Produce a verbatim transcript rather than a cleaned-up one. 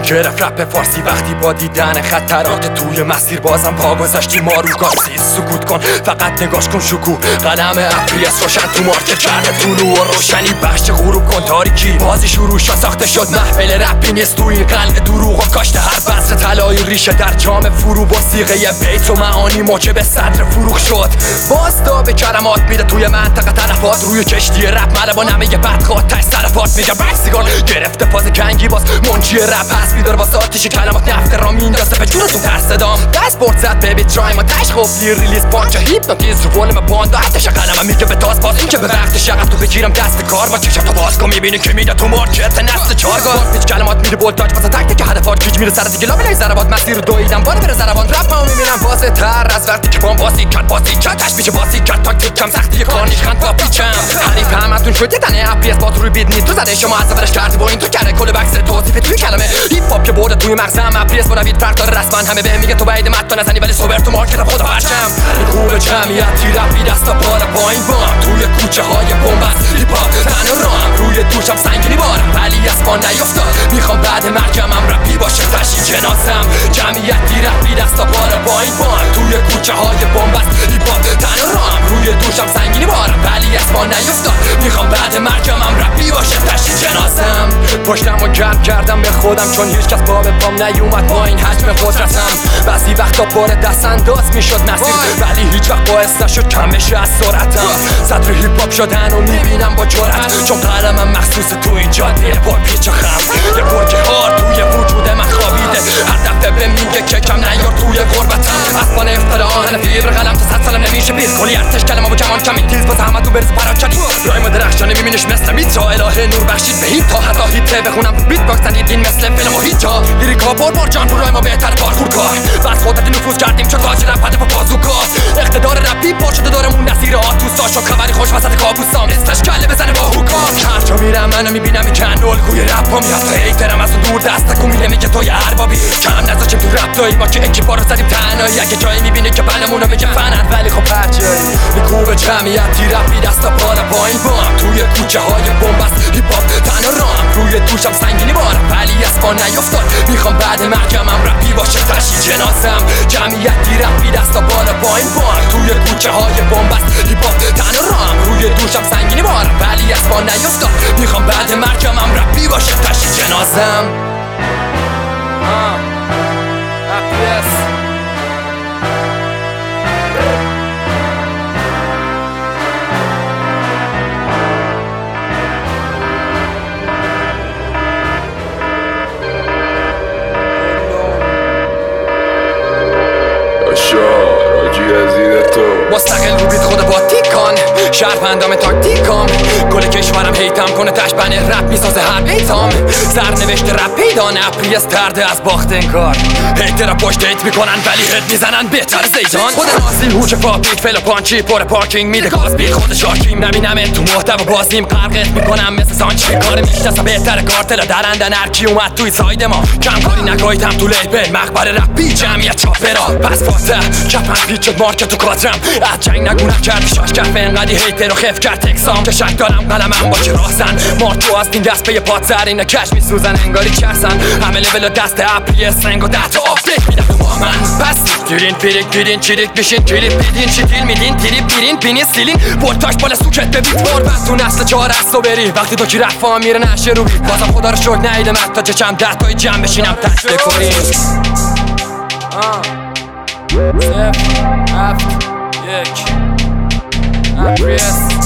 گرفت رپ فارسی وقتی با دیدن خطرات توی مسیر بازم پا گذاشتی ما رو گاسی. سکوت کن فقط نگاش کن شکوه قلم اپریس روشن تو مارکت کرده طلوع و روشنی بخش غروب کن تاریکی بازی شروع شد ساخته شد محفل رپی نیست تو این قلعه دروغ و کاشته هر بذر طلایی ریشه در جام فرو با صیغه بیت و معانی موجب صدر فروغ شد. باستا به کلمات میده توی منطقه تلفات روی کشتی رپ مله با نمه بدخواد تش سرفات میگه بکسیگان گرفته پاز کنگی باز منجی رپ هست بیدار باز آتیش کلمات نفت را میندازه به جونتون ترسدام دست برد زد ببی ترای ما تش خوب ریلیز پانچه هیپنوتیز رو ولم پاندا آتش قلمم میگه به تاز باز این که به وقت شغف تو بگیرم دست کار با چشم تو باز کن میبینی که میده تو مارکت نست چارگاه پیچ کلمات میده بولتاج واسه تک تک هدفات کیج میره سر دیگه لابلای ضربات مسیر رو دویدم بالا بره ضربان رپ ما میبینم واسه تر از وقتی که بام باسی کرد باسی کرد تش میشه باسی کرد تاکتیک کم سختی کارنیش خند با پیچم حریف همتون شد یه تنه اپریس با تو روی بیت نیست تو زده شما عصبرش کردی با این تو کره کل بکس توصیف توی کلمه هیپ هاپ که برده توی مغزم اپریس با روید فرق داره رسما همه بهم میگه تو بعید مت نزنی ولی سوبر تو مارکت خدا برشم خوب جمعیتی رپی دستا بالا پایین بام توی کوچه های بنبست هیپ هاپ تن و رام روی دوشم سنگینی بارم ولی از پا نیفتاد میخوام بعد مرگمم رپی باشه تشی جنازم جمعیتی رپی دستا بالا پایین بام توی کوچه های بنبست هیپ هاپ تن و رام روی دوشم سنگینی بارم ولی از پا نیفتاد میخوام بعد مرگمم رپی باشه تشی جنازم پشتمو گرم کردم به خودم چون هیچ کس پا به پام نیومد با این حجم قدرتم بعضی وقتا پر دست انداز میشد مسیر ولی هیچ وقت باعث نشد کم بشه از سرعتم صدر هیپ هاپ شدن و میبینم با جرأت چون قلمم مخصوص تو این جاده با پیچ و خم یه برج هار توی وجود من خوابیده هر دفعه به میگه که کم نیار توی غربتم اسبان افتاده آهن فیبر قلم تا صد سالم نمیشه بیز کلی ارتش کلمه با کمان کمی تیز باز همه تو برس پراکنی رایم درخشانه میبینیش مثل میترا الهه نور بخشید به هیت تا حتی هیته بخونم تو بیت باکس زدید این مثل فیلم و هیت جا لیریکا پر بار جان رو رایم بهتر پارکور کار بس خودت نفوذ کردیم شد تاج رپ هدف بازوکا اقتدار رپی پر شده دارمون نظیر آتوسا شد خبری خوش وسط کابوسام استش کله بزنه با هوکام هر جا میرم منو میبینم میکن الگوی رپا میاد تو هیترم از دور دست تکون میده میگه توی اربابی کم نذاشیم تو رپ دایی ما که اکیپا رو زدیم تنهایی اگه جایی میبینی که بلمونو میگه فنن ولی خب هرجایی میکوبه جمعیتی رپی دستا بالا پایین بام توی کوچه های بنبست هیپ هاپ تن و رام روی دوشم سنگینی بارم ولی از پا نیفتاد میخوام بعد مرگمم رپی باشه تشی جنازم جمعیتی رپی دستا بالا پایین بام توی کوچه های بنبست هیپ هاپ تن و رام روی دوشم سنگینی بارم ولی از پا نیفتاد میخوام بعد مرگمم رپی باشه تشی جنازم مستقل رو بیت خود با تیکان شهروندام تاکتیکام کل کشورم هیتم کنه تش بنه رپ میسازه هر بیتام سرنوشت رپ پیدا نه اپریس ترده از باخت انکار هیتر پشت هیت میکنن ولی هد میزنن بهتر زیدان خود ناسی هوچ فابریک فیل و پانچی پر پارکینگ میده گاز بیت خود شارکیم نبینم تو محتوا بازیم غرقت میکنم مثل سانچی کار میشناسم بهتر کارتل درندن هرکی اومد توی ساید ما کم کاری نگاهیدم تو لیبل مقبره رپی جمعیت چاپرا پس فاتح کپن پیچ شد مارکت تو کادرم از جنگ نگونم کردی شاش کف انقدی هیتر رو خف کرد تکسام که شک دارم قلمم با که راستن مارتو از این دست به پات سر اینا کش میسوزن انگاری کرسن همه لول و دست اپریس سنگ و ده تا آفدیک میدم تو با من پس گیرین پیریک گیرین چیریک بشین کلیپ بیدین چی دیل میدین تریپ بیرین پینی سیلین بولتاش بالا سوکت به بیت بار بس تو نسل چهار از تو بری وقتی تو کی رفا میره نشه رو بیت بازم خدا رو شکر نیدم حتی چشم ده تای جمع بشینم تک بکنیم صفر هفت یک اپریس